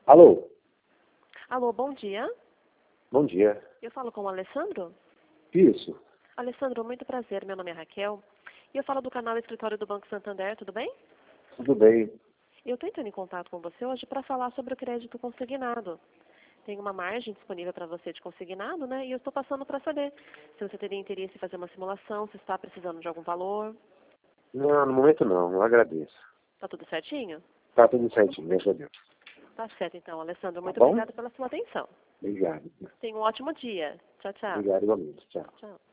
Alô? Alô, bom dia. Bom dia. Eu falo com o Alessandro? Isso. Alessandro, muito prazer. Meu nome é Raquel. E eu falo do canal Escritório do Banco Santander, tudo bem? Tudo bem? Eu estou entrando em contato com você hoje para falar sobre o crédito consignado. Tem uma margem disponível para você de consignado, né? E eu estou passando para saber se você teria interesse em fazer uma simulação, se está precisando de algum valor. Não, no momento não. Eu agradeço. Tá tudo certinho? Tá tudo certinho, graças a Deus. Tá certo, então, Alessandro. Tá Muito bom? obrigada pela sua atenção. Obrigado. Tenha um ótimo dia. Tchau, tchau. Obrigado igualmente. Tchau. Tchau.